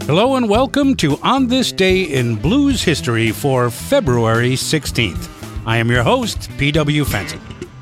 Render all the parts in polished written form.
Hello and welcome to On This Day in Blues History for February 16th. I am your host, P.W. Fenton.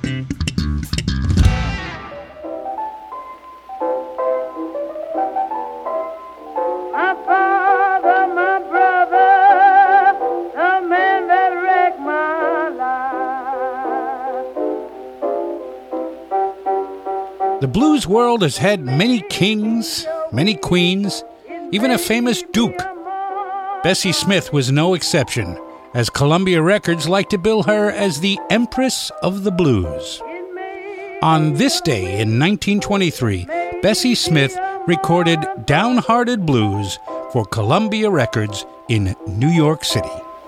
The blues world has had many kings, many queens, even a famous duke. Bessie Smith was no exception, as Columbia Records liked to bill her as the Empress of the Blues. On this day in 1923, Bessie Smith recorded Downhearted Blues for Columbia Records in New York City.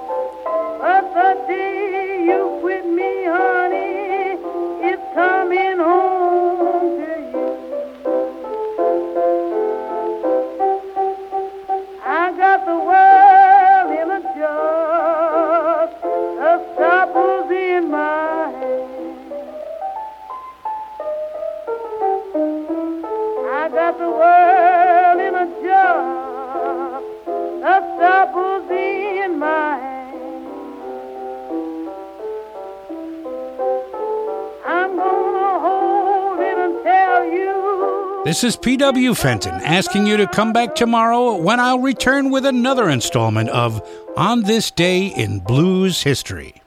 Got the world in a jar, the apples in my hand. I'm gonna hold it and tell you. This is P.W. Fenton asking you to come back tomorrow when I'll return with another installment of On This Day in Blues History.